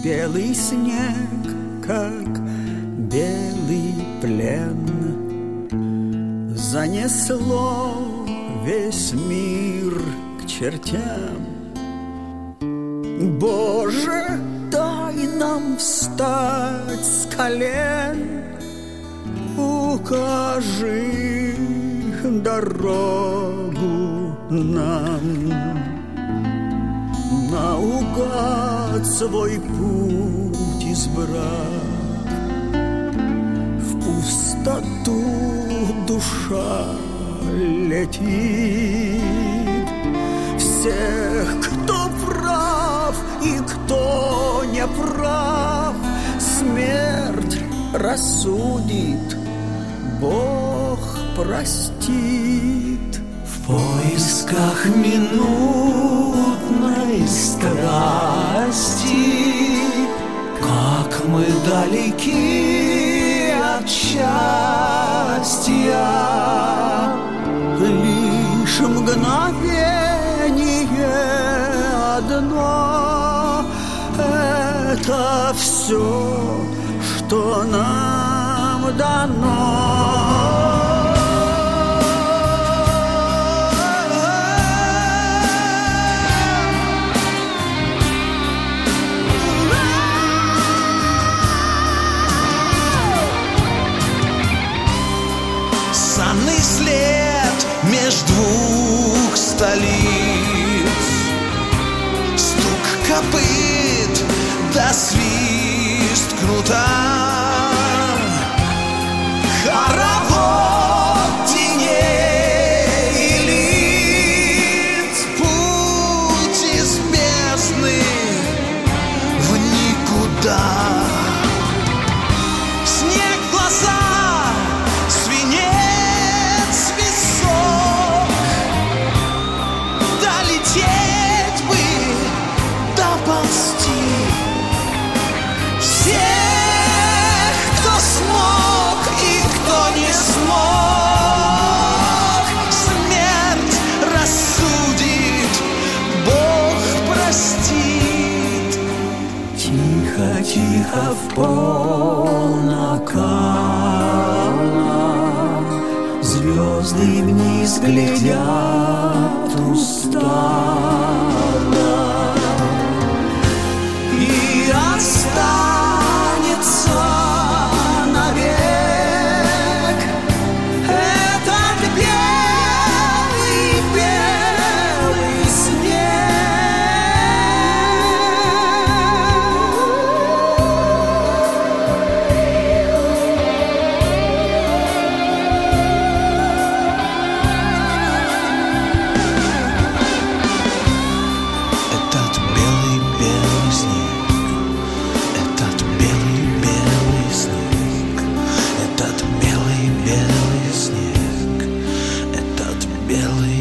белый снег, как белый плен. Занесло весь мир к чертям. Боже, дай нам встать с колен, укажи дорогу нам, наугад свой путь избрав. В пустоту душа летит. Всех, кто прав и кто не прав, смерть рассудит, Бог простит. В поисках минутной страсти, как мы далеки от счастья. Лишь мгновение одно — это все, что нам дано. Санный след меж двух столиц, стук копыт да свист кнута. Хоровод теней и лиц, путь из бездны в никуда. Снег в глаза, свинец висок, долететь бы, доползти. Всех, кто смог и кто не смог, смерть рассудит, Бог простит. Тихо, тихо в полноканах звезды вниз глядят устало. И останется навек этот белый, белый Этот белый-белый снег, этот белый-белый снег, этот белый-белый снег, этот белый